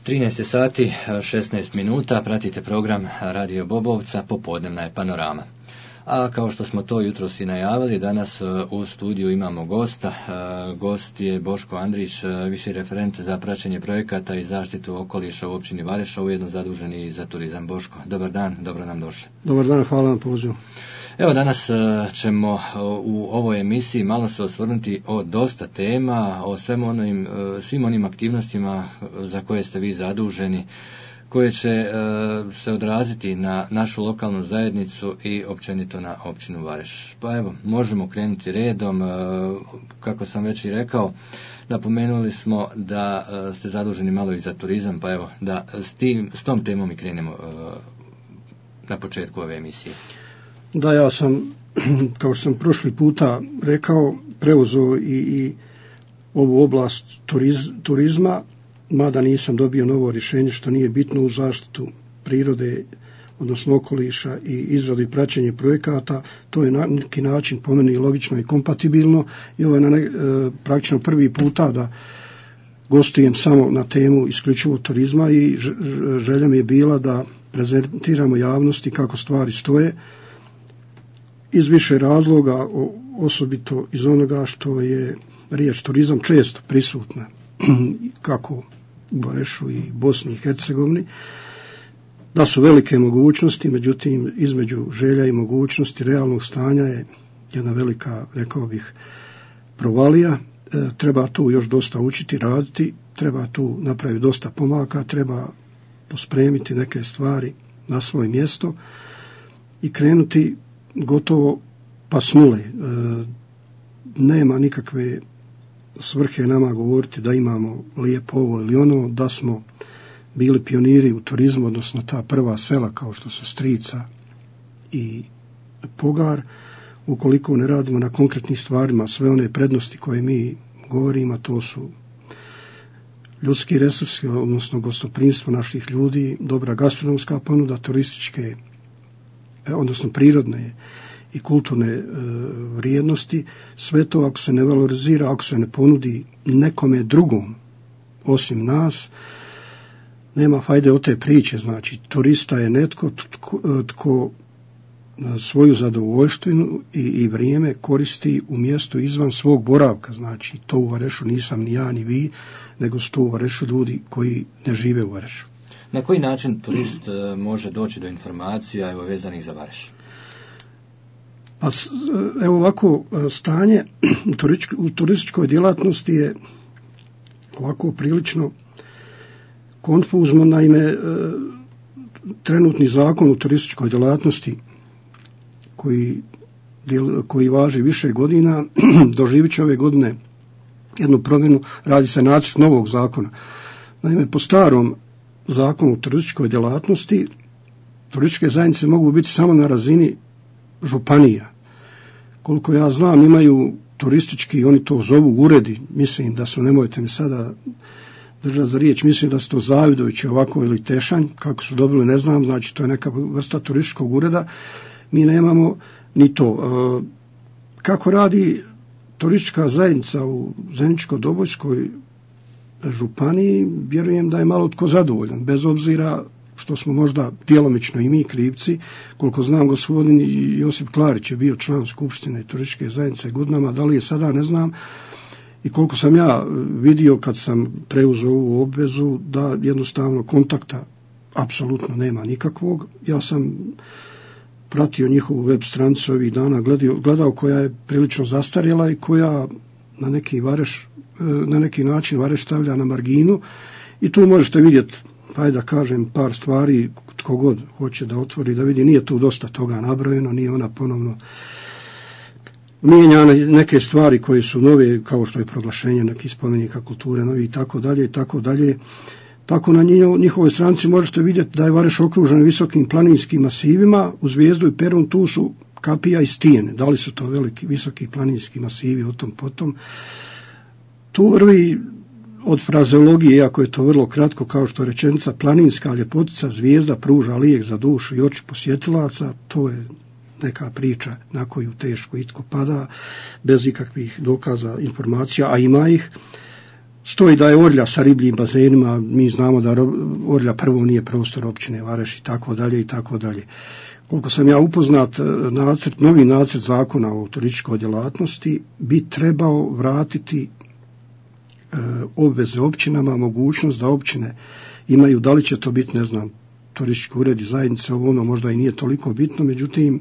13 sati, 16 minuta, pratite program Radio Bobovca, popodnevna je panorama. A kao što smo to jutros i najavili, danas u studiju imamo gosta. Gost je Boško Andrić, viši referent za praćenje projekata i zaštitu okoliša u općini Vareš, ujedno zadužen i za turizam. Boško, dobar dan, dobro nam došli. Dobar dan, hvala na pozivu. Evo, danas ćemo u ovoj emisiji malo se osvrnuti o dosta tema, o svim onim aktivnostima za koje ste vi zaduženi, koje će se odraziti na našu lokalnu zajednicu i općenito na općinu Vareš. Pa evo, možemo krenuti redom. Kako sam već i rekao, napomenuli smo da ste zaduženi malo i za turizam, pa evo da s tom temom i krenemo na početku ove emisije. Da, ja sam, kao što sam prošli puta rekao, preuzeo i ovu oblast turizma, mada nisam dobio novo rješenje, što nije bitno, u zaštitu prirode, odnosno okoliša i izradu i praćenje projekata. To je na neki način po meni logično i kompatibilno i ovo je praktično prvi puta da gostujem samo na temu isključivo turizma i želja mi je bila da prezentiramo javnosti kako stvari stoje iz više razloga, osobito iz onoga što je riječ turizam često prisutna kako u Varešu i Bosni i Hercegovini, da su velike mogućnosti, međutim između želja i mogućnosti realnog stanja je jedna velika, rekao bih, provalija. Treba tu još dosta učiti, raditi, treba tu napraviti dosta pomaka, treba pospremiti neke stvari na svoje mjesto i krenuti gotovo pa s nule. Nema nikakve svrhe nama govoriti da imamo lijepo ovo ili ono, da smo bili pioniri u turizmu, odnosno ta prva sela kao što su Strica i Pogar, ukoliko ne radimo na konkretnim stvarima, sve one prednosti koje mi govorimo, to su ljudski resursi, odnosno gostoprimstvo naših ljudi, dobra gastronomska ponuda, turističke, odnosno prirodne i kulturne vrijednosti, sve to ako se ne valorizira, ako se ne ponudi nekome drugom osim nas, nema fajde od te priče. Znači, turista je netko tko svoju zadovoljštinu i vrijeme koristi u mjestu izvan svog boravka. Znači, to u Varešu nisam ni ja ni vi, nego su to u Varešu ljudi koji ne žive u Varešu. Na koji način turist može doći do informacija vezanih za Vareš? Pa, evo ovako, stanje u turističkoj djelatnosti je ovako prilično konfuzno. Naime, trenutni zakon u turističkoj djelatnosti koji važi više godina, doživit će ove godine jednu promjenu, radi se nacrt novog zakona. Naime, po starom zakonu u turističkoj djelatnosti turističke zajednice mogu biti samo na razini županija. Koliko ja znam, imaju turistički, oni to zovu uredi, mislim da su, nemojte mi sada držati za riječ, mislim da su to Zavidovići ovako ili Tešanj, kako su dobili ne znam, znači to je neka vrsta turističkog ureda, mi nemamo ni to. Kako radi turistička zajednica u Zeničko-Dobojskoj županiji, vjerujem da je malo tko zadovoljan, bez obzira što smo možda djelomično i mi krivci. Koliko znam, gospodin Josip Klarić je bio član skupštine turističke zajednice godinama, da li je sada ne znam, i koliko sam ja vidio kad sam preuzeo ovu obvezu da jednostavno kontakta apsolutno nema nikakvog. Ja sam pratio njihovu web stranicu ovih dana, gledao koja je prilično zastarjela i koja na neki način Vareš stavlja na marginu i tu možete vidjeti, pa da kažem par stvari, tko god hoće da otvori da vidi, nije tu dosta toga nabrojeno, nije ona ponovno mijenja neke stvari koje su nove, kao što je proglašenje nekih spomenika kulture novi i tako dalje i tako dalje. Tako na njihovoj stranici možete vidjeti da je Vareš okružen visokim planinskim masivima, uz Zvijezdu i Perun tu su Kapija i Stijene. Da li su to veliki, visoki planinski masivi, o tom potom. Tu vrvi od frazeologije, iako je to vrlo kratko, kao što je rečenica, planinska ljepotica Zvijezda pruža lijek za dušu i oči posjetilaca, to je neka priča na koju teško itko pada, bez ikakvih dokaza, informacija, a ima ih. stoji da je Orlja sa ribljim bazenima, mi znamo da Orlja prvo nije prostor općine Vareš i tako dalje i tako dalje. Koliko sam ja upoznat, novi nacrt zakona o turističkoj djelatnosti bi trebao vratiti obveze općinama, mogućnost da općine imaju, da li će to biti, ne znam, turistički uredi zajednice, ono možda i nije toliko bitno, međutim,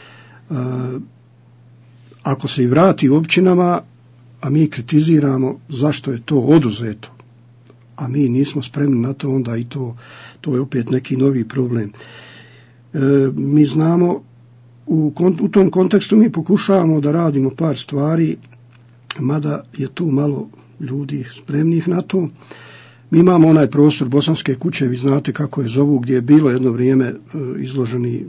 ako se i vrati općinama, a mi kritiziramo zašto je to oduzeto, a mi nismo spremni na to, onda i to je opet neki novi problem. Mi znamo, u tom kontekstu mi pokušavamo da radimo par stvari, mada je tu malo ljudi spremnih na to. Mi imamo onaj prostor Bosanske kuće, vi znate kako je zovu, gdje je bilo jedno vrijeme izloženi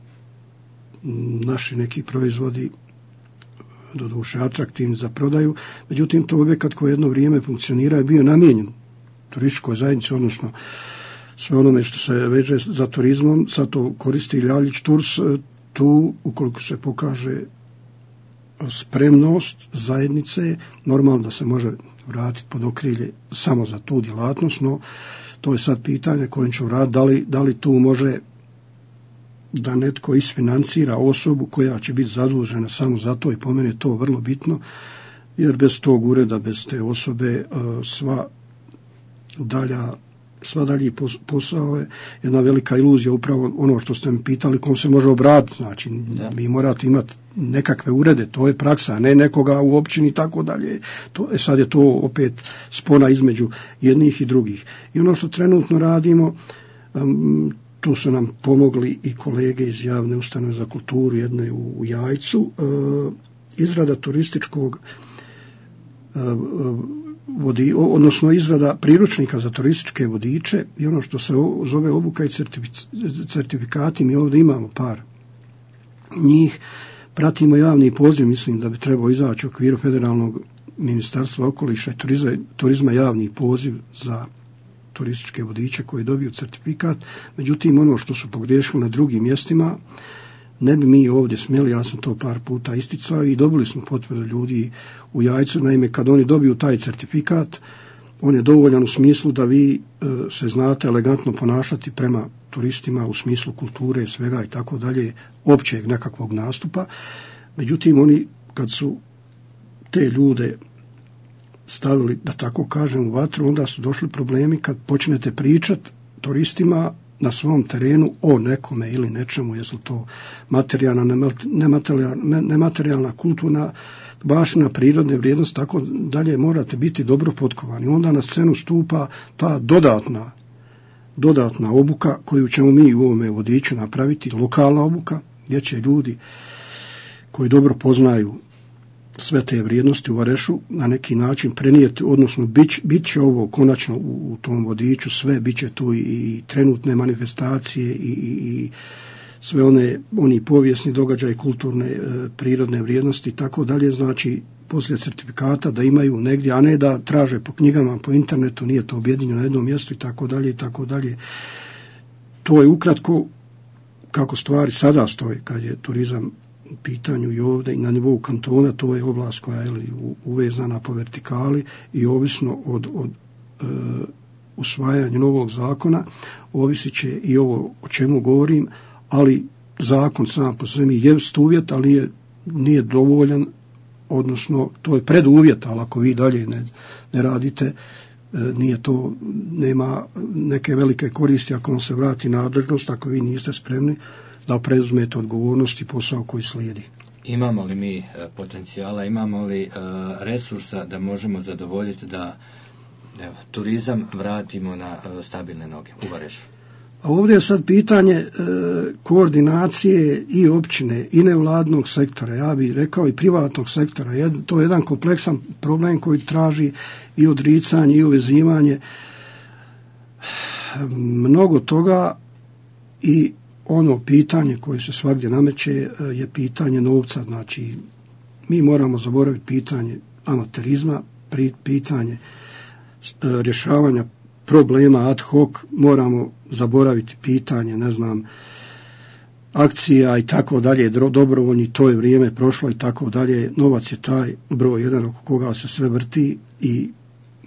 naši neki proizvodi, doduše atraktivni za prodaju, međutim to objekat koji jedno vrijeme funkcionira je bio namijenjen turističkoj zajednici, odnosno sve onome što se veže za turizmom, sad to koristi Ljaljić Tours, tu ukoliko se pokaže spremnost zajednice, normalno da se može vratiti pod okrilje samo za tu djelatnost, no to je sad pitanje kojim ću raditi, da li tu može da netko isfinancira osobu koja će biti zadužena samo za to, i po meni je to vrlo bitno, jer bez tog ureda, bez te osobe sva dalji posao je jedna velika iluzija, upravo ono što ste mi pitali, kom se može obratiti, znači vi morate imati nekakve urede, to je praksa, a ne nekoga u općini i tako dalje. Sad je to opet spona između jednih i drugih. I ono što trenutno radimo, tu su nam pomogli i kolege iz javne ustanove za kulturu, jedne u Jajcu, izrada turističkog odnosno izrada priručnika za turističke vodiče i ono što se zove obuka i certifikati. Mi ovdje imamo par njih, pratimo javni poziv, mislim da bi trebao izaći u okviru Federalnog ministarstva okoliša i turizma javni poziv za turističke vodiče koji dobiju certifikat. Međutim, ono što su pogriješili na drugim mjestima, ne bi mi ovdje smjeli, ja sam to par puta isticao i dobili smo potvrdu ljudi u Jajcu. Naime, kad oni dobiju taj certifikat, on je dovoljan u smislu da vi se znate elegantno ponašati prema turistima u smislu kulture, svega i tako dalje, općeg nekakvog nastupa. Međutim, oni kad su te ljude stavili, da tako kažem, u vatru, onda su došli problemi kad počnete pričati turistima na svom terenu o nekome ili nečemu, jesu to materijalna, nematerijalna, kulturna baština, prirodne vrijednosti, tako dalje, morate biti dobro potkovani. Onda na scenu stupa ta dodatna obuka koju ćemo mi u ovome vodiču napraviti, lokalna obuka, gdje će ljudi koji dobro poznaju sve te vrijednosti u Varešu na neki način prenijeti, odnosno bit će ovo konačno u tom vodiču sve, bit će tu i trenutne manifestacije i sve oni povijesni događaji, kulturne, prirodne vrijednosti i tako dalje, znači poslije certifikata da imaju negdje, a ne da traže po knjigama, po internetu, nije to objedinjeno na jednom mjestu i tako dalje i tako dalje. To je ukratko kako stvari sada stoje kad je turizam u pitanju i ovdje i na nivou kantona. To je oblast koja je uvezana po vertikali i ovisno od usvajanja novog zakona ovisit će i ovo o čemu govorim, ali zakon sam po sebi jest uvjet, ali nije dovoljan, odnosno to je preduvjet, ali ako vi dalje ne radite, nije to, nema neke velike koristi ako vam se vrati nadležnost, ako vi niste spremni da preuzmete odgovornost i posao koji slijedi. Imamo li mi potencijala, imamo li resursa da možemo zadovoljiti da turizam vratimo na stabilne noge u Varešu? A ovdje je sad pitanje koordinacije i općine i nevladnog sektora, ja bih rekao i privatnog sektora. To je jedan kompleksan problem koji traži i odricanje i uvezivanje mnogo toga, i ono pitanje koje se svagdje nameće je pitanje novca. Znači, mi moramo zaboraviti pitanje amaterizma, pitanje rješavanja problema ad hoc, moramo zaboraviti pitanje, ne znam, akcija i tako dalje, dobrovoljni, to je vrijeme prošlo i tako dalje. Novac je taj broj jedan oko koga se sve vrti i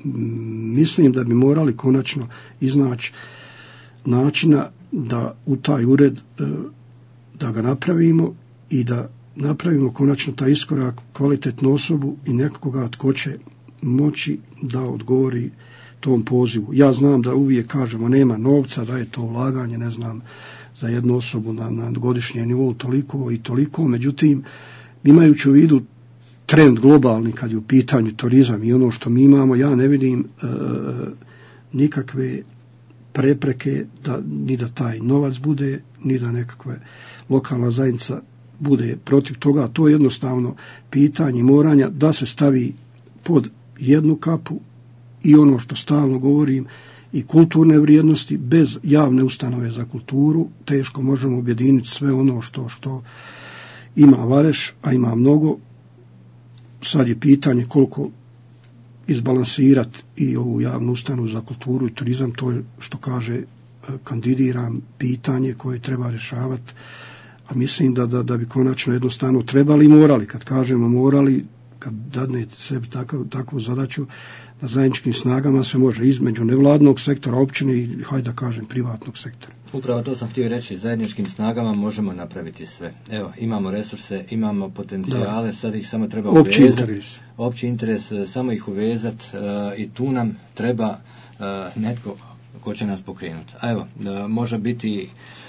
mislim da bi morali konačno iznaći načina da u taj ured da ga napravimo i da napravimo konačno taj iskorak, kvalitetnu osobu i nekoga tko će moći da odgovori tom pozivu. Ja znam da uvijek kažemo nema novca, da je to ulaganje, ne znam, za jednu osobu na godišnjem nivou toliko i toliko, međutim, imajući u vidu trend globalni kad je u pitanju turizam i ono što mi imamo, ja ne vidim nikakve prepreke ni da taj novac bude, ni da nekakva lokalna zajednica bude protiv toga. To je jednostavno pitanje moranja da se stavi pod jednu kapu i ono što stalno govorim i kulturne vrijednosti. Bez javne ustanove za kulturu teško možemo objediniti sve ono što ima Vareš, a ima mnogo. Sad je pitanje koliko izbalansirati i ovu javnu ustanovu za kulturu i turizam, to je što kaže kandidiram pitanje koje treba rješavati, a mislim da bi konačno jednostavno trebali i morali. Kad kažemo morali, kad dadnete sebi takvu zadaću, da zajedničkim snagama se može između nevladnog sektora, općine i, hajde da kažem, privatnog sektora. Upravo to sam htio reći, zajedničkim snagama možemo napraviti sve. Evo, imamo resurse, imamo potencijale, sad ih samo treba uvezati. Opći interes, samo ih uvezati i tu nam treba netko ko će nas pokrenuti. A evo, može biti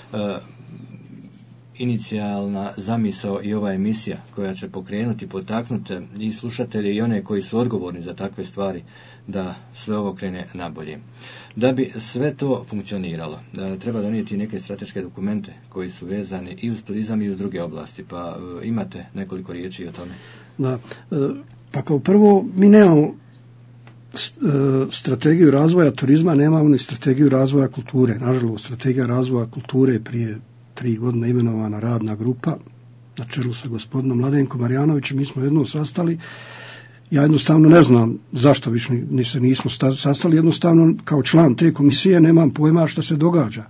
inicijalna zamisao i ova emisija koja će pokrenuti, potaknuti i slušatelje i one koji su odgovorni za takve stvari da sve ovo krene nabolje. Da bi sve to funkcioniralo, treba donijeti neke strateške dokumente koji su vezani i uz turizam i uz druge oblasti, pa imate nekoliko riječi o tome. Da, pa kao prvo mi nemamo strategiju razvoja turizma, nemamo ni strategiju razvoja kulture. Nažalost, strategija razvoja kulture je prije 3 godine imenovana radna grupa na čelu sa gospodinom Mladenkom Marjanovićem. Mi smo jednom sastali. Ja jednostavno ne znam zašto više nismo sastali. Jednostavno kao član te komisije nemam pojma što se događa.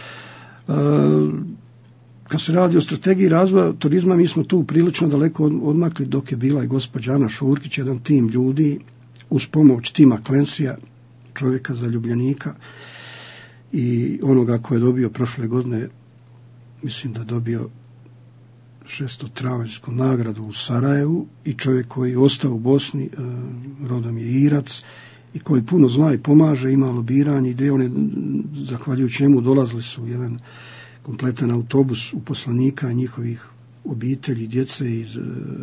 Kad se radi o strategiji razvoja turizma, mi smo tu prilično daleko odmakli, dok je bila i gospođa Ana Šurkić, jedan tim ljudi uz pomoć tima Klensija, čovjeka zaljubljenika i onoga koji je dobio prošle godine, mislim da je dobio 600-travanjsku nagradu u Sarajevu, i čovjek koji je ostao u Bosni, rodom je Irac, i koji puno zna i pomaže, ima lobiranje, ide, one, zahvaljujući njemu dolazili su jedan kompletan autobus uposlenika njihovih obitelji, djece iz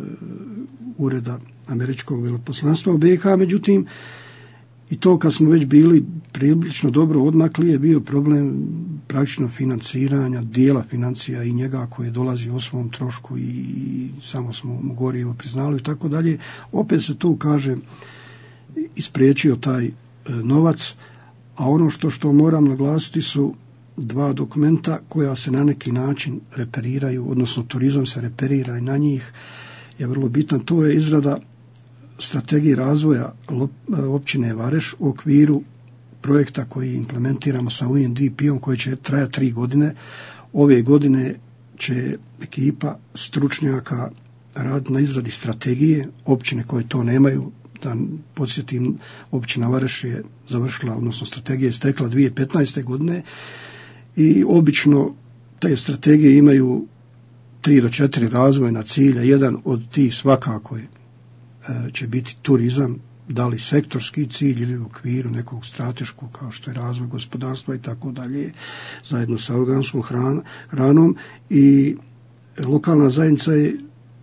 ureda američkog veleposlanstva u BiH. Međutim, i to kad smo već bili prilično dobro odmakli je bio problem praktično financiranja, dijela financija i njega koji je dolazi o svom trošku i samo smo mu gorivo priznali i tako dalje. Opet se tu, kaže, ispriječio taj novac, a ono što moram naglasiti su 2 dokumenta koja se na neki način reperiraju, odnosno turizam se reperira i na njih je vrlo bitan. To je izrada strategije razvoja općine Vareš u okviru projekta koji implementiramo sa UNDP-om koji će trajati 3 godine. Ove godine će ekipa stručnjaka raditi na izradi strategije općine koje to nemaju. Da podsjetim, općina Vareš je završila, odnosno strategija je stekla 2015. godine i obično te strategije imaju 3 do 4 razvojna cilja. Jedan od tih svakako će biti turizam, da li sektorski cilj ili u okviru nekog strateškog kao što je razvoj gospodarstva i tako dalje, zajedno sa organskom hranom, i lokalna zajednica je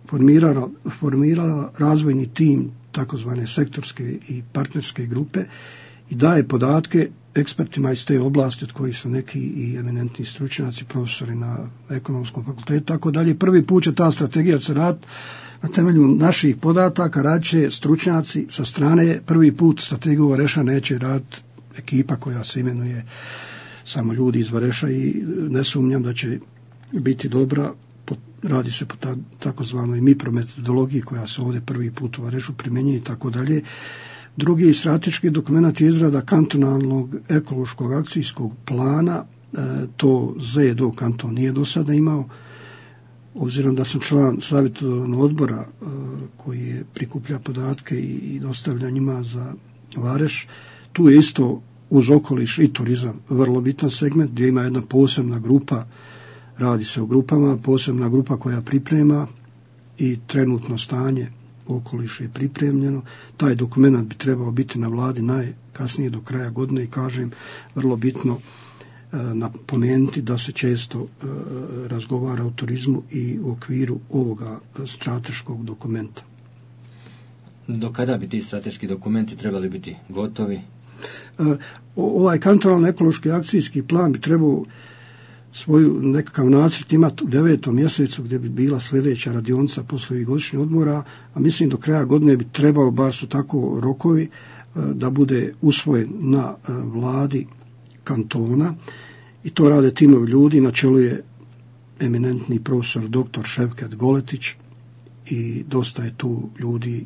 formirala razvojni tim takozvane sektorske i partnerske grupe i daje podatke ekspertima iz te oblasti, od kojih su neki i eminentni stručnjaci, profesori na ekonomskom fakultetu, tako dalje. Prvi put će ta strategija se raditi na temelju naših podataka, radit će stručnjaci sa strane. Prvi put strategiju Vareša neće raditi ekipa koja se imenuje samo ljudi iz Vareša i ne sumnjam da će biti dobra. Radi se po takozvanoj MIPRO metodologiji koja se ovdje prvi put u Varešu primjenjuje i tako dalje. Drugi strateški dokument je izrada kantonalnog ekološkog akcijskog plana. To ZEDO kanton nije do sada imao. Obzirom da sam član savjetodavnog odbora koji je prikuplja podatke i dostavlja njima za Vareš. Tu je isto uz okoliš i turizam vrlo bitan segment gdje ima jedna posebna grupa, radi se o grupama, posebna grupa koja priprema i trenutno stanje okoliš je pripremljeno. Taj dokument bi trebao biti na vladi najkasnije do kraja godine i kažem vrlo bitno napomenuti da se često razgovara o turizmu i u okviru ovoga strateškog dokumenta. Do kada bi ti strateški dokumenti trebali biti gotovi? Ovaj kantonalni ekološki akcijski plan bi trebao svoju nekakav nacrt imati u 9. mjesecu gdje bi bila sljedeća radionica poslije godišnjih odmora, a mislim do kraja godine bi trebao, bar su tako rokovi, da bude usvojen na vladi kantona i to rade timovi ljudi, na čelu je eminentni profesor dr. Ševket Goletić i dosta je tu ljudi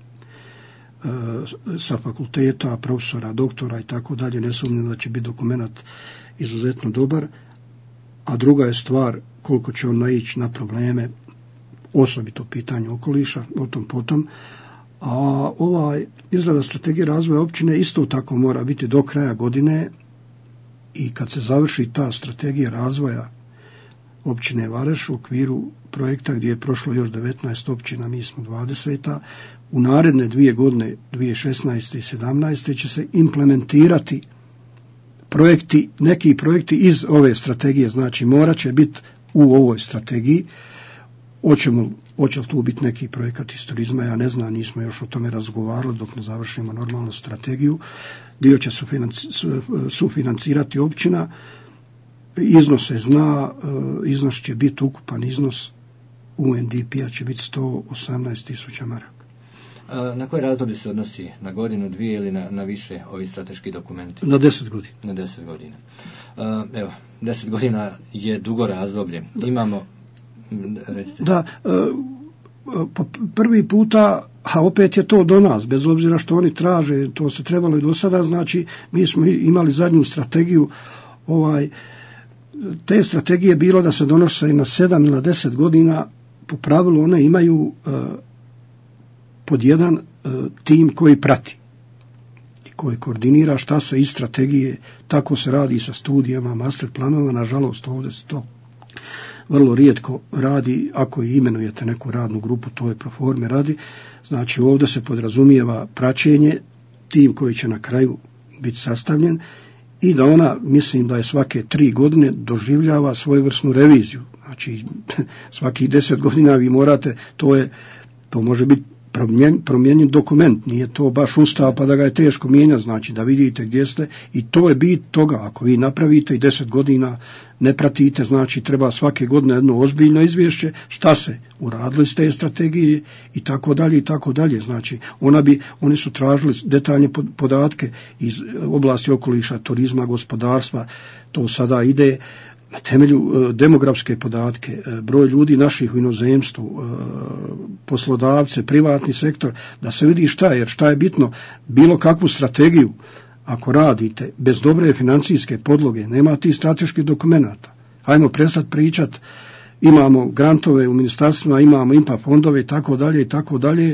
sa fakulteta, profesora, doktora i tako dalje. Ne sumnjam da će biti dokument izuzetno dobar, a druga je stvar koliko će on naići na probleme, osobito pitanje okoliša, o tom potom. A ovaj izrada strategije razvoja općine isto tako mora biti do kraja godine i kad se završi ta strategija razvoja općine Vareš u okviru projekta gdje je prošlo još 19 općina, mi smo 20. U naredne 2 godine, 2016. i 2017. će se implementirati projekti, neki projekti iz ove strategije, znači morat će biti u ovoj strategiji. Hoće li tu biti neki projekat iz turizma, ja ne znam, nismo još o tome razgovarali dok ne završimo normalnu strategiju. Dio će sufinancirati općina, iznos se zna, iznos će biti ukupan iznos UNDP-a će biti 118.000 maraka. Na koje razdoblje se odnosi? Na godinu, 2 ili na više ovi strateški dokumenti? Na 10 godina. Na 10 godina. Evo, 10 godina je dugo razdoblje. Imamo, recite. Da, prvi puta, a opet je to do nas, bez obzira što oni traže, to se trebalo i do sada, znači mi smo imali zadnju strategiju, te strategije bilo da se donose i na 7 ili na 10 godina, po pravilu one imaju pod jedan tim koji prati i koji koordinira šta se iz strategije, tako se radi sa studijama, master planovima, nažalost ovdje se to vrlo rijetko radi, ako i imenujete neku radnu grupu, to je pro forme radi, znači ovdje se podrazumijeva praćenje, tim koji će na kraju biti sastavljen i da ona, mislim da je svake 3 godine doživljava svojevrsnu reviziju, znači svakih 10 godina vi morate, to može biti promijenjen dokument, nije to baš ustav pa da ga je teško mijenjati, znači da vidite gdje ste i to je bit toga, ako vi napravite i 10 godina ne pratite, znači treba svake godine jedno ozbiljno izvješće šta se uradili s te strategije i tako dalje, znači oni su tražili detaljne podatke iz oblasti okoliša, turizma, gospodarstva, to sada ide na temelju demografske podatke, broj ljudi naših u inozemstvu, poslodavce, privatni sektor, da se vidi šta je, jer šta je bitno, bilo kakvu strategiju, ako radite bez dobre financijske podloge, nema tih strateških dokumenata. Hajmo prestati pričati, imamo grantove u ministarstvima, imamo IMPA fondove i tako dalje,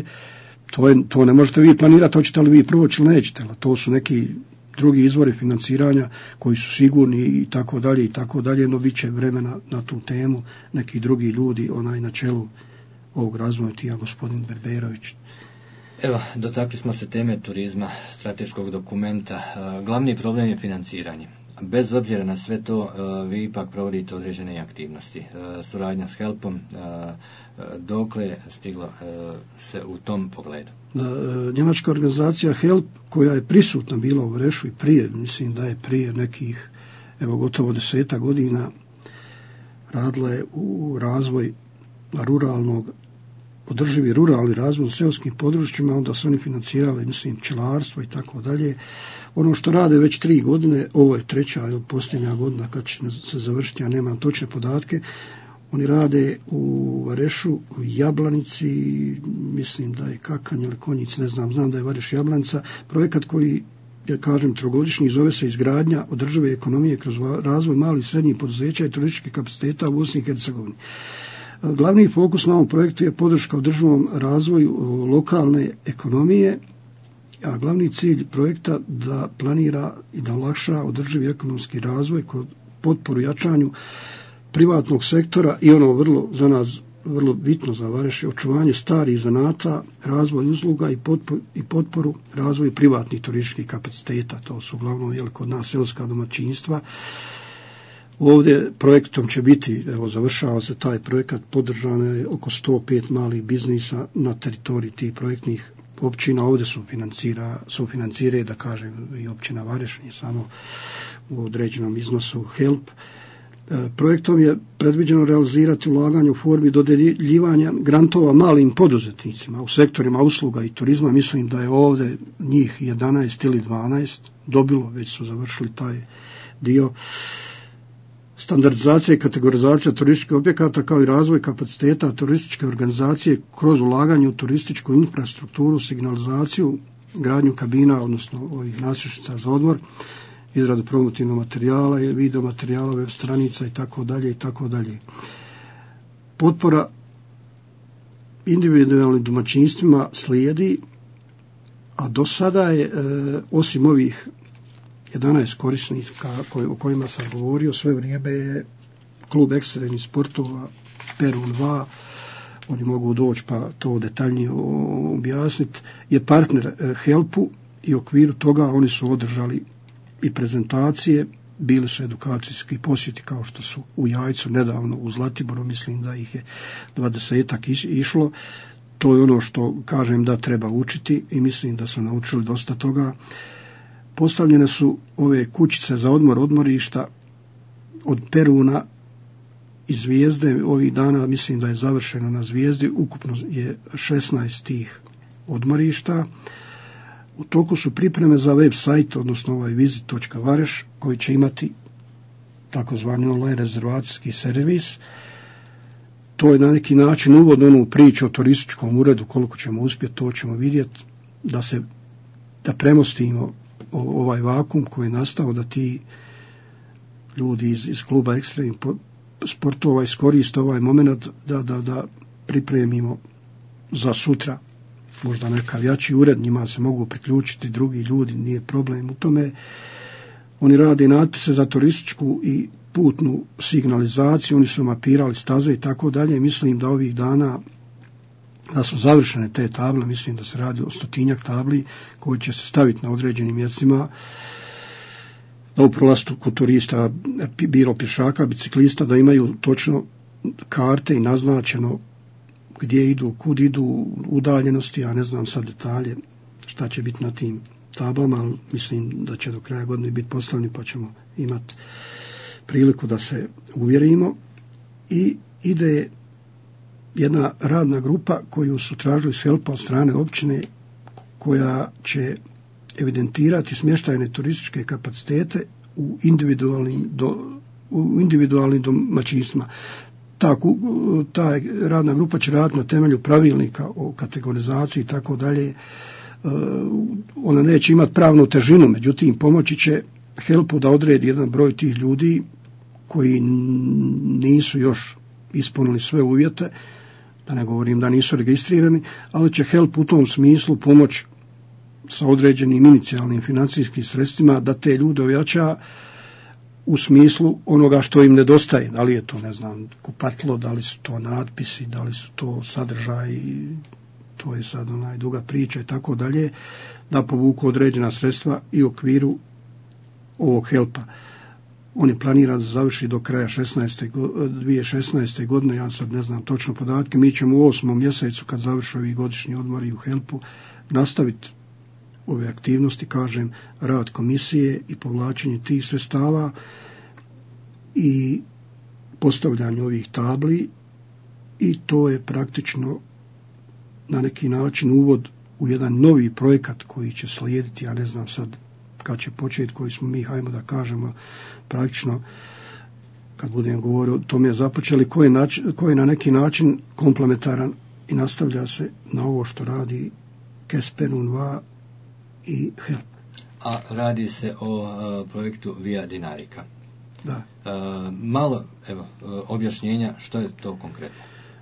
to ne možete vi planirati, hoćete li vi proći ili nećete, to su neki drugi izvori financiranja koji su sigurni i tako dalje, no bit će vremena na tu temu, neki drugi ljudi, na čelu ovog razvoja tija gospodin Berberović. Evo, dotakli smo se teme turizma, strateškog dokumenta. Glavni problem je financiranje. Bez obzira na sve to, vi ipak provodite određene aktivnosti. Suradnja s HELP-om, dokle je stiglo se u tom pogledu? Njemačka organizacija HELP, koja je prisutna bila u Varešu i prije, mislim da je prije nekih, gotovo 10 godina, radila je u razvoj ruralnog, održivi ruralni razvoj u seoskim područjima, onda su oni financirali, mislim, pčelarstvo i tako dalje. Ono što rade već 3 godine, ovo je 3. ili posljednja godina kad će se završiti, ja nemam točne podatke, oni rade u Varešu, u Jablanici, mislim da je Kakanj ili Konjic, ne znam da je Vareš Jablanica, projekat koji, ja kažem, 3-godišnji, zove se izgradnja održive ekonomije kroz razvoj malih i srednjih poduzeća i turističkih kapaciteta u Bosni i Hercegovini. Glavni fokus na ovom projektu je podrška održivom razvoju lokalne ekonomije a glavni cilj projekta da planira i da olakša održivi ekonomski razvoj kod potporu jačanju privatnog sektora i ono vrlo za nas vrlo bitno za Vareš je očuvanje starih zanata, razvoj usluga i potporu razvoju privatnih turističkih kapaciteta. To su uglavnom kod nas seoska domaćinstva. Ovdje projektom će biti, završava se taj projekat, podržano je oko 105 malih biznisa na teritoriji tih projektnih općina. Ovdje sufinancira, da kažem, i općina Vareš, nije samo u određenom iznosu HELP. Projektom je predviđeno realizirati ulaganje u formi dodjeljivanja grantova malim poduzetnicima u sektorima usluga i turizma. Mislim da je ovdje njih 11 ili 12 dobilo, već su završili taj dio. Standardizacija i kategorizacija turističkih objekata kao i razvoj kapaciteta turističke organizacije kroz ulaganje u turističku infrastrukturu, signalizaciju, gradnju kabina, odnosno ovih nasišnica za odmor, izradu promotivnog materijala, video materijala, web stranica i tako dalje. Potpora individualnim domaćinstvima slijedi, a do sada je, osim ovih 11 korisnika o kojima sam govorio, sve vrijeme je klub ekstremnih sportova Perun 2, oni mogu doći pa to detaljnije objasniti, je partner HELP-u i u okviru toga oni su održali i prezentacije, bili su edukacijski posjeti kao što su u Jajcu nedavno, u Zlatiboru, mislim da ih je 20-ak išlo. To je ono što kažem da treba učiti i mislim da su naučili dosta toga. Postavljene su ove kućice za odmorišta od Peruna i Zvijezde. Ovih dana mislim da je završeno na Zvijezdi, ukupno je 16 tih odmorišta. U toku su pripreme za web sajt, odnosno ovaj visit.vareš, koji će imati takozvani online rezervacijski servis. To je na neki način uvod onu priču o turističkom uredu, koliko ćemo uspjeti, to ćemo vidjeti, da premostimo ovaj vakum koji je nastao, da ti ljudi iz kluba ekstremnih sportova iskoriste ovaj moment da pripremimo za sutra možda nekav jači ured, njima se mogu priključiti drugi ljudi, nije problem u tome. Oni rade natpise za turističku i putnu signalizaciju, oni su mapirali staze i tako dalje. Mislim da ovih dana da su završene te table, mislim da se radi o 100-tinjak tabli koji će se staviti na određenim mjestima, da u prolastu turista, bilo pješaka, biciklista, da imaju točno karte i naznačeno gdje idu, kud idu, udaljenosti, ja ne znam sad detalje šta će biti na tim tablama, ali mislim da će do kraja godine biti postavljeni pa ćemo imati priliku da se uvjerimo. I ide jedna radna grupa koju su tražili s HELP-a od strane općine, koja će evidentirati smještajne turističke kapacitete u individualnim domaćinstvima. Ta radna grupa će raditi na temelju pravilnika o kategorizaciji i tako dalje. Ona neće imati pravnu težinu, međutim pomoći će HELP-u da odredi jedan broj tih ljudi koji nisu još ispunili sve uvjete, da ne govorim da nisu registrirani, ali će HELP u tom smislu pomoći sa određenim inicijalnim financijskim sredstvima da te ljude ojača u smislu onoga što im nedostaje. Da li je to, ne znam, kupatilo, da li su to natpisi, da li su to sadržaj, to je sad duga priča i tako dalje, da povuku određena sredstva i u okviru ovog HELP-a. On je planiran da završi do kraja 2016. godine, ja sad ne znam točno podatke, mi ćemo u 8. mjesecu, kad završi ovi godišnji odmori u HELP-u, nastaviti ove aktivnosti, kažem, rad komisije i povlačenje tih sredstava i postavljanje ovih tabli, i to je praktično na neki način uvod u jedan novi projekat koji će slijediti, ja ne znam sad kad će početi, koji smo mi, hajmo da kažemo, praktično kad budem govorio o tome započeli, koji je na neki način komplementaran i nastavlja se na ovo što radi Perun 2 i HELP. A radi se o projektu Via Dinarica. Da. Malo objašnjenja što je to konkretno.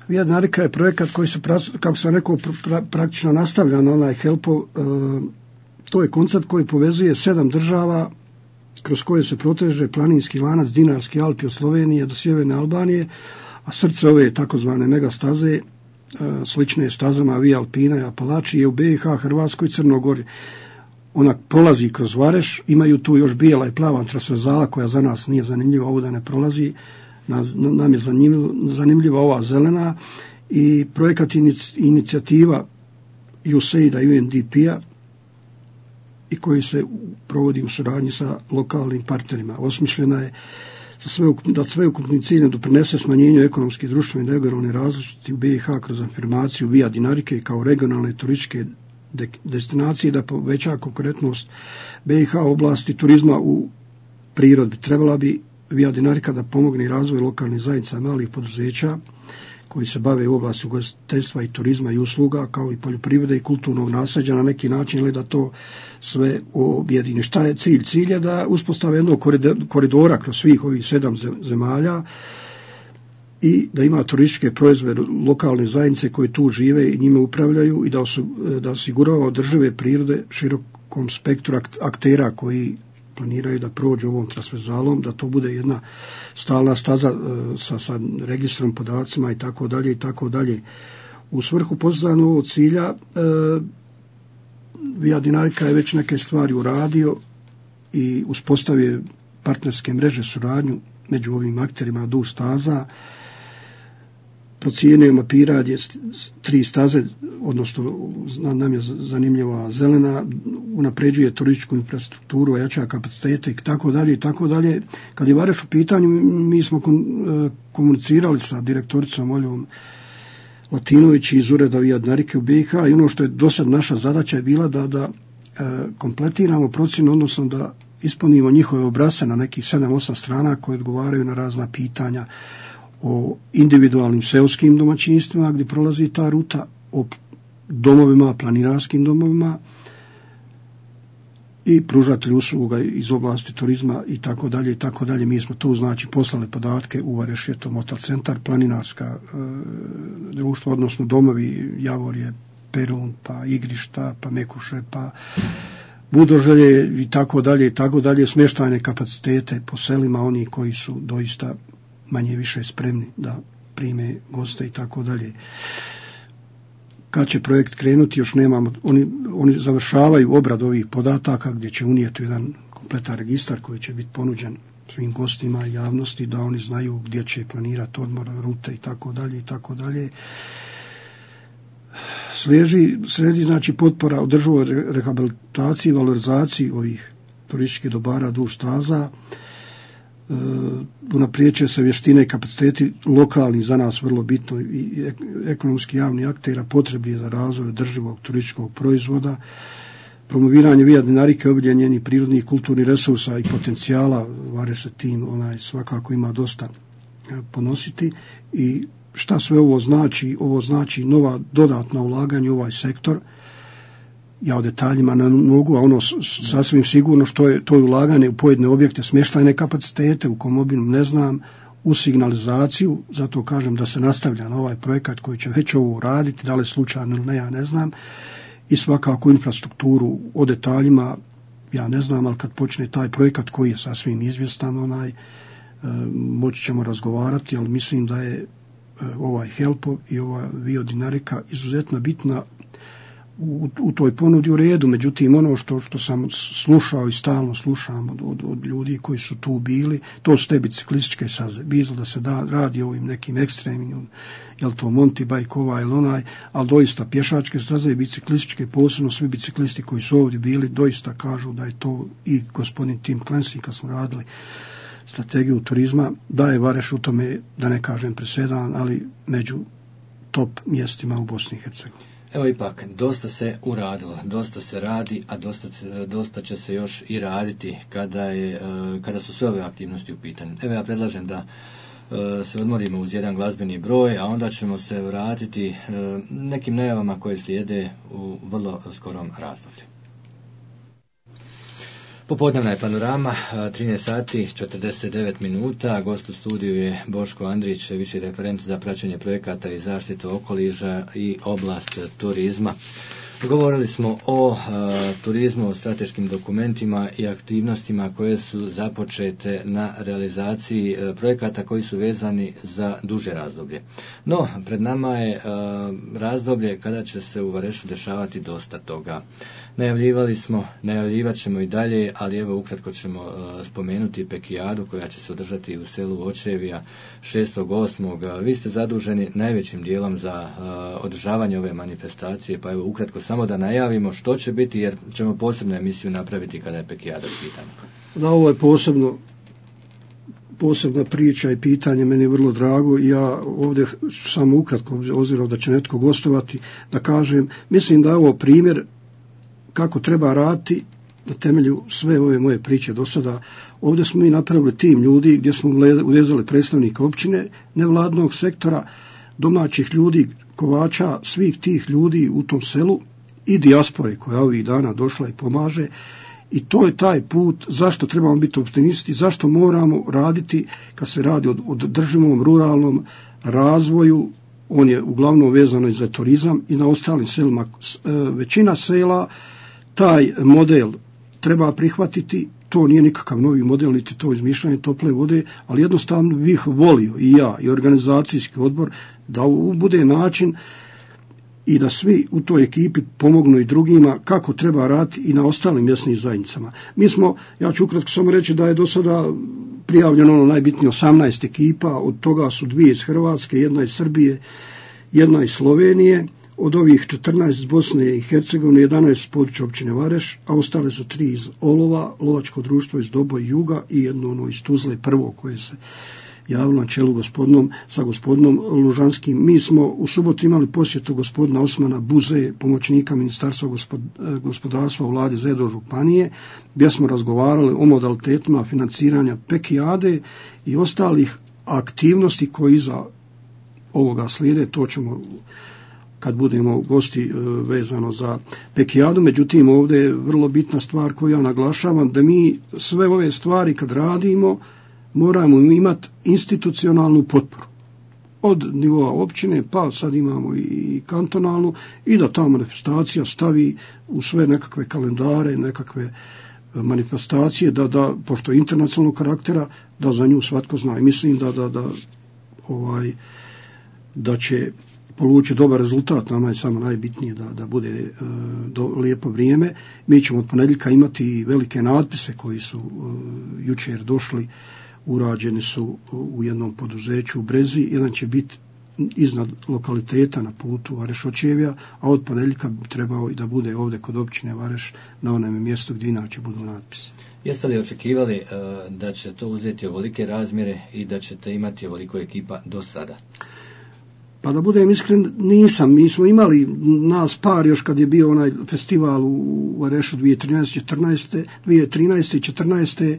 Via Dinarica je projekat koji se, kako sam rekao, praktično nastavlja na onaj HELP-ov. To je koncept koji povezuje 7 država kroz koje se proteže planinski lanac Dinarski Alpi od Slovenije do sjeverne Albanije, a srce ove takozvane megastaze, slične stazama Via Alpina i Apalači, je u BiH, Hrvatskoj i Crnogori. Ona prolazi kroz Vareš, imaju tu još bijela i plava transverzala koja za nas nije zanimljiva, ovo da ne prolazi, nam je zanimljiva ova zelena, i projekat inicijativa USAID-a i UNDP-a i koji se provodi u suradnji sa lokalnim partnerima. Osmišljena je da sveukupni cilj doprinese smanjenju ekonomske, društvene i regionalne različitosti u BiH kroz afirmaciju Via Dinarike kao regionalne turističke destinacije, da poveća konkurentnost BiH oblasti turizma u prirodi. Trebala bi Via Dinarica da pomogne razvoju lokalnih zajednica malih poduzeća koji se bave u oblasti ugostiteljstva i turizma i usluga, kao i poljoprivrede i kulturnog nasljeđa na neki način, ili da to sve objedini. Šta je cilj? Cilj je da uspostave jednog koridora kroz svih ovih 7 zemalja i da ima turističke proizvode lokalne zajednice koje tu žive i njime upravljaju, i da osigurava održive prirode širokom spektru aktera koji planiraju da prođu ovom transverzalom, da to bude jedna stalna staza sa registrom, podacima i tako dalje i tako dalje. U svrhu postizanja ovog cilja Via Dinarica je već neke stvari uradio i uspostavio partnerske mreže, suradnju među ovim akterima duž staza, procijenio mapiranje 3 staze, odnosno nam je zanimljiva zelena, unapređuje turističku infrastrukturu, ojača kapacitete i tako dalje i tako dalje. Kad je Vareš u pitanju, mi smo komunicirali sa direktoricom Oljom Latinović iz ureda Via Dinarice u BiH, i ono što je do sad naša zadaća je bila da kompletiramo procjenu, odnosno da ispunimo njihove obrasce na nekih 7-8 strana koje odgovaraju na razna pitanja o individualnim seoskim domaćinstvima gdje prolazi ta ruta, o domovima, planinarskim domovima i pružatelji usluga iz oblasti turizma i tako dalje i tako dalje. Mi smo tu znači poslali podatke u Vareš, je to Motel centar, planinarska društva, odnosno domovi Javorje, Perun, pa Igrišta, pa Mekuše, pa Budoželje i tako dalje, smještajne kapacitete po selima, oni koji su doista manje više spremni da prime goste i tako dalje. Kad će projekt krenuti, još nemamo, oni završavaju obradu ovih podataka gdje će unijeti jedan kompletan registar koji će biti ponuđen svim gostima i javnosti, da oni znaju gdje će planirati odmor, rute i tako dalje i tako dalje. Slijedi znači potpora održivoj rehabilitaciji i valorizaciji ovih turističkih dobara duž staza. Unaprijeđuje se vještine i kapaciteti lokalnih, za nas vrlo bitno, i ekonomski javni aktera potrebni za razvoj održivog turističkog proizvoda. Promoviranje Via Dinarice, obilje njenih prirodnih kulturnih resursa i potencijala, Vareš se tim svakako ima dosta ponositi. I šta sve ovo znači? Ovo znači nova dodatna ulaganja u ovaj sektor. Ja o detaljima ne mogu, a ono sasvim sigurno što je to ulaganje u pojedine objekte, smještajne kapacitete, u komobinu ne znam, u signalizaciju, zato kažem da se nastavlja na ovaj projekat koji će već ovo uraditi, da li slučajno ili ne, ja ne znam, i svakako infrastrukturu. O detaljima ja ne znam, ali kad počne taj projekat koji je sasvim izvjestan, moći ćemo razgovarati, ali mislim da je ovaj HELP-ov i ova Via Dinarica izuzetno bitna u toj ponudi u redu. Međutim, ono što sam slušao i stalno slušam od ljudi koji su tu bili, to su te biciklističke staze. Bilo da se radi o ovim nekim ekstremnim, je li to Monty bike ovaj ili onaj, ali doista pješačke staze i biciklističke, posebno svi biciklisti koji su ovdje bili, doista kažu da je to, i gospodin Tim Clancy kad smo radili strategiju turizma, da je Vareš u tome, da ne kažem presedan, ali među top mjestima u Bosni i Hercegovini. Evo ipak, dosta se uradilo, dosta se radi, a dosta će se još i raditi kada su sve ove aktivnosti u pitanju. Evo ja predlažem da se odmorimo uz jedan glazbeni broj, a onda ćemo se vratiti nekim najavama koje slijede u vrlo skorom razdoblju. Popodnevna je panorama, 13 sati 49 minuta, gost u studiju je Boško Andrić, viši referent za praćenje projekata i zaštitu okoliša i oblast turizma. Govorili smo o turizmu, o strateškim dokumentima i aktivnostima koje su započete na realizaciji projekata koji su vezani za duže razdoblje. No, pred nama je razdoblje kada će se u Varešu dešavati dosta toga. Najavljivali smo, najavljivat ćemo i dalje, ali evo ukratko ćemo spomenuti Pekijadu koja će se održati u selu Očevija 6.8. Vi ste zaduženi najvećim dijelom za održavanje ove manifestacije, pa evo ukratko samo da najavimo što će biti, jer ćemo posebnu emisiju napraviti kada je Pekijada u pitanju. Da, ovo je posebna priča i pitanje, meni je vrlo drago. Ja ovdje samo ukratko, obzirom da će netko gostovati, da kažem, mislim da je ovo primjer kako treba raditi na temelju sve ove moje priče do sada. Ovdje smo mi napravili tim ljudi gdje smo uvezali predstavnika općine, nevladnog sektora, domaćih ljudi, kovača, svih tih ljudi u tom selu i dijaspore koja ovih dana došla i pomaže. I to je taj put zašto trebamo biti optimisti, zašto moramo raditi kad se radi o održivom ruralnom razvoju. On je uglavnom vezano i za turizam i na ostalim selima. Većina sela taj model treba prihvatiti, to nije nikakav novi model, niti to izmišljanje tople vode, ali jednostavno bih volio i ja i organizacijski odbor da bude način i da svi u toj ekipi pomognu i drugima kako treba raditi i na ostalim mjesnim zajednicama. Mi smo, ja ću ukratko samo reći da je do sada prijavljeno najbitnije 18 ekipa, od toga su 2 iz Hrvatske, 1 iz Srbije, 1 iz Slovenije, od ovih 14 iz Bosne i Hercegovine, 11 iz područja općine Vareš, a ostale su 3 iz Olova, lovačko društvo iz Dobo i Juga i jedno iz Tuzle prvo koje se javilo na čelu sa gospodinom Lužanskim. Mi smo u subotu imali posjetu gospodina Osmana Buze, pomoćnika Ministarstva gospodarstva u vladi Zedo županije, gdje smo razgovarali o modalitetima financiranja Pekijade i ostalih aktivnosti koji iza ovoga slijede. To ćemo kad budemo gosti vezano za Pekijadu. Međutim, ovdje je vrlo bitna stvar koju ja naglašavam, da mi sve ove stvari kad radimo moramo imati institucionalnu potporu. Od nivoa općine, pa sad imamo i kantonalnu, i da ta manifestacija stavi u sve nekakve kalendare, nekakve manifestacije, da pošto je internacionalnog karaktera, da za nju svatko zna. I mislim da će poluči dobar rezultat. Nama je samo najbitnije da bude lijepo vrijeme. Mi ćemo od ponedjeljka imati velike natpise koji su jučer došli, urađeni su u jednom poduzeću u Brezi. Jedan će biti iznad lokaliteta na putu Vareš-Očevija, a od ponedjeljka bi trebao i da bude ovdje kod općine Vareš na onom mjestu gdje inače budu natpisi. Jeste li očekivali da će to uzeti ovolike razmjere i da ćete imati ovoliko ekipa do sada? Pa da budem iskren, nisam. Mi smo imali nas par još kad je bio onaj festival u Varešu 2013. i 2014.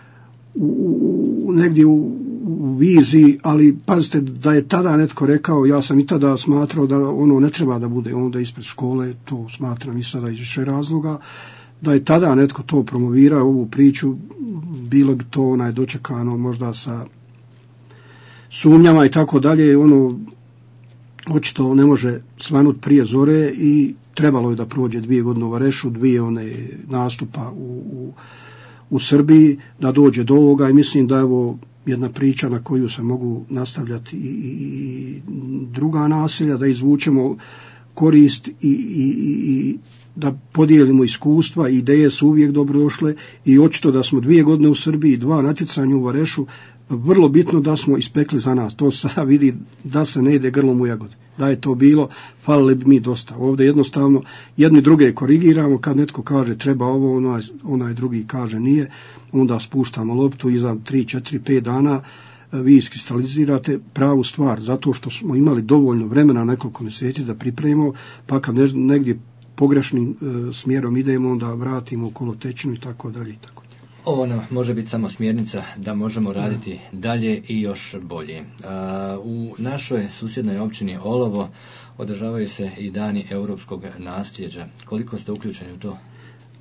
Negdje u viziji, ali pazite da je tada netko rekao, ja sam i tada smatrao da ono ne treba da bude onda ispred škole, to smatram i sada iz više razloga, da je tada netko to promovirao, ovu priču, bilo bi to dočekano možda sa sumnjama i tako dalje, očito ne može svanut prije zore i trebalo je da prođe 2 godine u Varešu, 2 nastupa u Srbiji, da dođe do ovoga i mislim da je ovo jedna priča na koju se mogu nastavljati i druga naselja, da izvučemo korist i da podijelimo iskustva, ideje su uvijek dobrodošle i očito da smo 2 godine u Srbiji, 2 natjecanja u Varešu, vrlo bitno da smo ispekli za nas. To se sada vidi da se ne ide grlom u jagode. Da je to bilo, falili bi mi dosta. Ovdje jednostavno jedni druge korigiramo, kad netko kaže treba ovo, onaj drugi kaže nije, onda spuštamo loptu i za 3, 4, 5 dana vi iskristalizirate pravu stvar, zato što smo imali dovoljno vremena, nekoliko mjeseci da pripremimo, pa kad negdje pogrešnim smjerom idemo, onda vratimo u kolotečinu i tako dalje i tako. Ovo nam može biti samo smjernica da možemo raditi dalje i još bolje. U našoj susjednoj općini Olovo održavaju se i dani europskog nasljeđa. Koliko ste uključeni u to?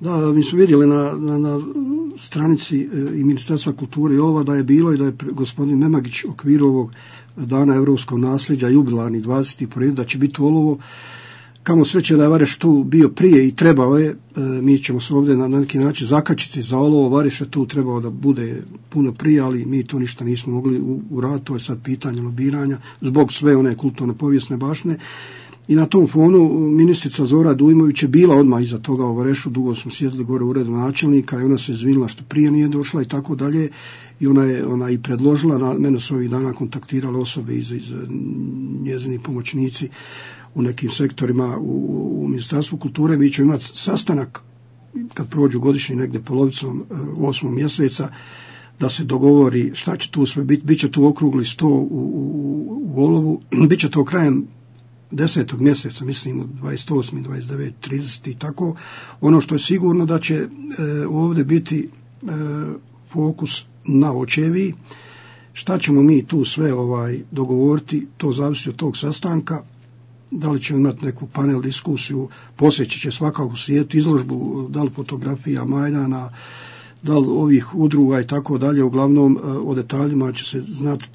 Da, mi smo vidjeli na stranici i Ministarstva kulture i ova da je bilo i da je gospodin Memagić u okviru ovog dana europskog nasljeđa jubilarni 20. pored da će biti olovo. Kamo sreće da je Vareš tu bio prije i trebao je, mi ćemo se ovdje na neki način zakačiti za olovo, Vareš je tu trebao da bude puno prije, ali mi to ništa nismo mogli uraditi, to je sad pitanje lobiranja zbog sve one kulturno-povijesne baštine. I na tom fonu ministrica Zora Dujmović je bila odmah iza toga u Varešu, dugo smo sjedili gore u uredu načelnika i ona se izvinila što prije nije došla i tako dalje. I ona i predložila, mene su ovih dana kontaktirale osobe iz njezini pomoćnici u nekim sektorima u Ministarstvu kulture. Mi ćemo imati sastanak kad prođu godišnji negdje polovicom 8. mjeseca da se dogovori šta će tu sve biti. Biće tu okrugli 100 u olovu, biće to krajem 10. mjeseca, mislim 28. 29. 30. i tako. Ono što je sigurno da će ovdje biti fokus na očevi. Šta ćemo mi tu sve dogovoriti, to zavisi od tog sastanka. Da li ćemo imati neku panel diskusiju, posjeći će svakako svijet izložbu, da li fotografija Majdana, da li ovih udruga i tako dalje. Uglavnom o detaljima će se znati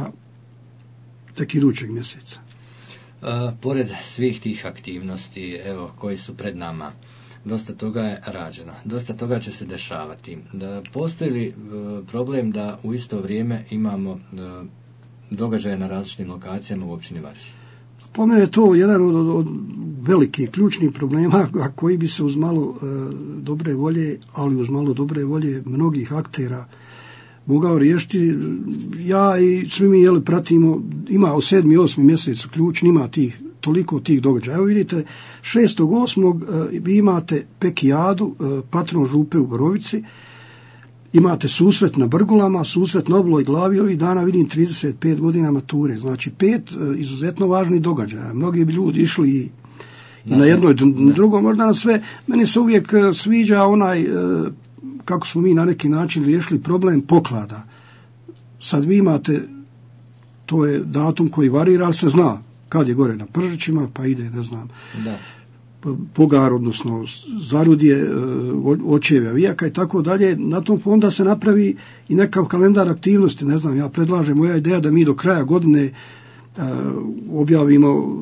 tek idućeg mjeseca. Pored svih tih aktivnosti koji su pred nama, dosta toga je rađeno, dosta toga će se dešavati. Postoji li problem da u isto vrijeme imamo događaje na različitim lokacijama u općini Vareš? Po mene je to jedan od velikih ključnih problema, a koji bi se uz malo dobre volje, ali uz malo dobre volje mnogih aktera mogao riješiti. Ja i svi mi pratimo, ima u 7. i 8. mjesecu ključni, ima toliko tih događaja. Evo vidite, 6.8. vi imate Pekijadu, patron župe u Borovici, imate susret na Brgulama, susret na Obloj glavi, ovih dana vidim 35 godina mature, znači 5 izuzetno važnih događaja. Mnogi bi ljudi išli i na jedno i drugo, možda na sve. Meni se uvijek sviđa kako smo mi na neki način riješili problem poklada. Sad vi imate, to je datum koji varira, ali se zna kad je gore na Pržićima, pa ide, ne znam, Pogar, odnosno Zarudje, Očevja, Vijaka i tako dalje. Na tom fonda se napravi i nekav kalendar aktivnosti, ne znam, ja predlažem, moja ideja da mi do kraja godine objavimo,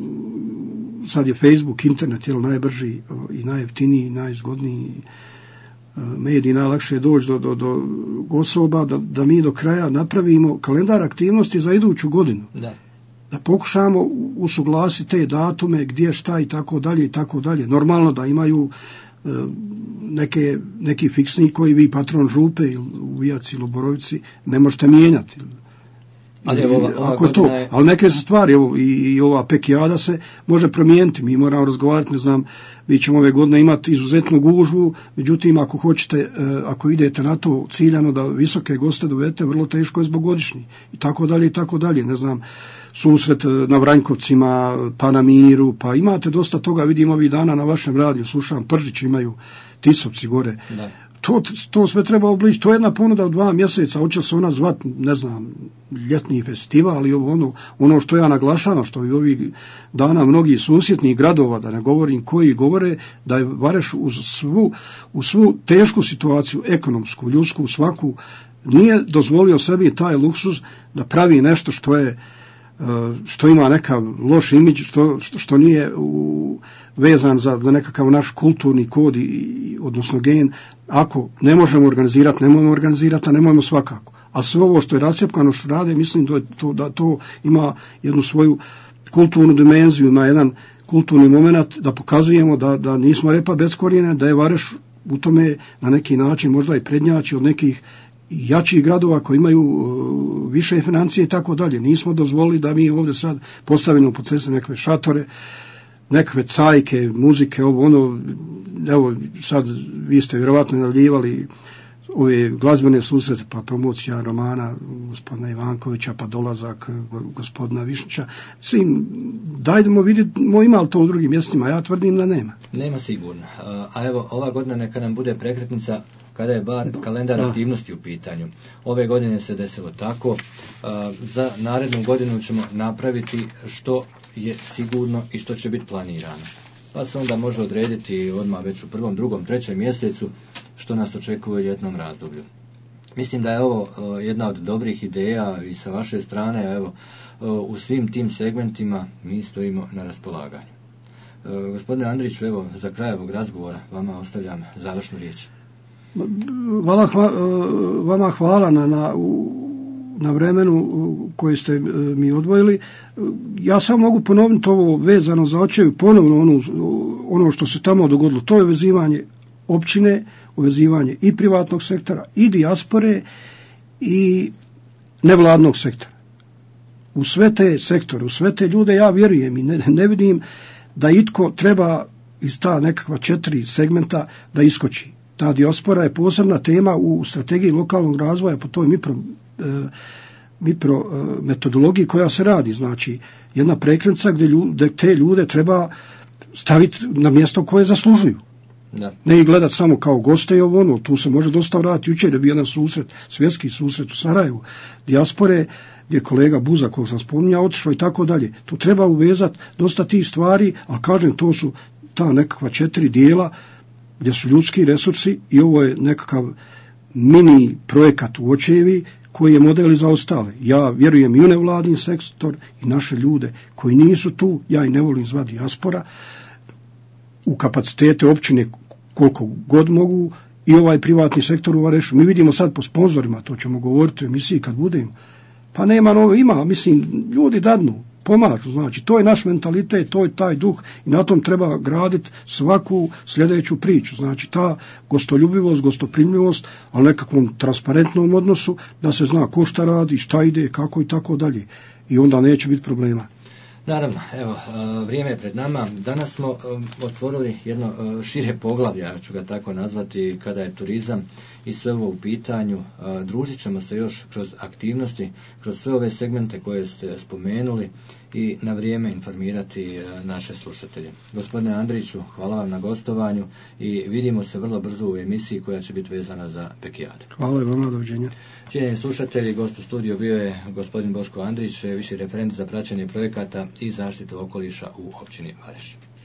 sad je Facebook, internet, najbrži i najjeftiniji, najzgodniji mediji, najlakše doći do osoba, da mi do kraja napravimo kalendar aktivnosti za iduću godinu. Da pokušamo usuglasiti te datume, gdje, šta i tako dalje i tako dalje. Normalno da imaju neki fiksni koji vi patron župe ili u Vijaci ili u Borovici ne možete mijenjati. Ali neke stvari, i ova Pekijada se može promijeniti. Mi moramo razgovarati, ne znam, mi ćemo ove godine imati izuzetnu gužvu, međutim ako hoćete, ako idete na to ciljano da visoke goste dovedete, vrlo teško je zbog godišnji. I tako dalje i tako dalje, ne znam, susret na Vranjkovcima, pa na Miru, pa imate dosta toga, vidim ovih dana na vašem radiju, slušam, Pržić imaju, Tisovci gore. Da. To sve treba obličiti. To je jedna ponuda u 2 mjeseca, hoće se ona zvati, ne znam, ljetni festival, ali ono što ja naglašavam, što i ovih dana mnogi susjednih gradova, da ne govorim koji govore, da je Vareš u svu tešku situaciju, ekonomsku, ljudsku, svaku, nije dozvolio sebi taj luksuz da pravi nešto što ima nekav loš imidž, što nije vezan za nekakav naš kulturni kod, odnosno gen. Ako ne možemo organizirati, nemojmo organizirati, a nemojmo svakako. A sve ovo što je rascjepkano, što rade, mislim da to ima jednu svoju kulturnu dimenziju, ima jedan kulturni moment da pokazujemo da nismo repa bez korijena, da je Vareš u tome na neki način možda i prednjači od nekih jačih gradova koji imaju više financije i tako dalje. Nismo dozvolili da mi ovdje sad postavimo po cesti nekakve šatore, nekakve cajke, muzike, evo sad vi ste vjerovatno najavljivali ove glazbene susrete, pa promocija romana gospodina Ivankovića, pa dolazak gospodina Višnjića. Svim, dajdemo vidimo ima li to u drugim mjestima, ja tvrdim da nema. Nema sigurno. A evo, ova godina neka nam bude prekretnica kada je bar kalendar aktivnosti u pitanju. Ove godine se desilo tako. Za narednu godinu ćemo napraviti što je sigurno i što će biti planirano. pa se onda može odrediti odmah već u 1., 2., 3. mjesecu što nas očekuje u ljetnom razdoblju. Mislim da je ovo jedna od dobrih ideja i sa vaše strane, a evo u svim tim segmentima mi stojimo na raspolaganju. Gospodine Andriću, evo za kraj ovog razgovora vama ostavljam završnu riječ. Vama hvala na vremenu koje ste mi odvojili. Ja samo mogu ponoviti ovo vezano za očevi, ponovno ono što se tamo dogodilo. To je uvezivanje općine, uvezivanje i privatnog sektora, i dijaspore, i nevladnog sektora. U sve te sektore, u sve te ljude ja vjerujem i ne vidim da itko treba iz ta nekakva 4 segmenta da iskoči. Ta dijaspora je posebna tema u strategiji lokalnog razvoja po toj mikro metodologiji koja se radi. Znači, jedna prekretnica gdje te ljude treba staviti na mjesto koje zaslužuju. Da. Ne ih gledati samo kao goste i ovo, tu se može dosta vratiti. Jučer je bio jedan susret, svjetski susret u Sarajevu, dijaspore, gdje je kolega Buza, kojeg sam spominjao, otišao i tako dalje. Tu treba uvezati dosta tih stvari, a kažem, to su ta nekakva 4 dijela gdje su ljudski resursi i ovo je nekakav mini projekat u očevi koji je model i za ostale. Ja vjerujem i u nevladin sektor i naše ljude koji nisu tu, ja i ne volim zvati dijaspora, u kapacitete općine koliko god mogu i ovaj privatni sektor u Varešu. Mi vidimo sad po sponzorima, to ćemo govoriti u emisiji kad budemo. Pa nema novo, ima, mislim, ljudi dadnu, pomažu, znači, to je naš mentalitet, to je taj duh i na tom treba graditi svaku sljedeću priču. Znači, ta gostoljubivost, gostoprimljivost, ali nekakvom transparentnom odnosu, da se zna ko šta radi, šta ide, kako i tako dalje. I onda neće biti problema. Naravno, evo, vrijeme je pred nama. Danas smo otvorili jedno šire poglavlje, ja ću ga tako nazvati, kada je turizam i sve ovo u pitanju. Družit ćemo se još kroz aktivnosti, kroz sve ove segmente koje ste spomenuli i na vrijeme informirati naše slušatelje. Gospodine Andriću, hvala vam na gostovanju i vidimo se vrlo brzo u emisiji koja će biti vezana za Pekijadu. Hvala i vama, doviđenja. Cijenjeni slušatelji, gost u studiju bio je gospodin Boško Andrić, viši referent za praćenje projekata i zaštitu okoliša u općini Vareš.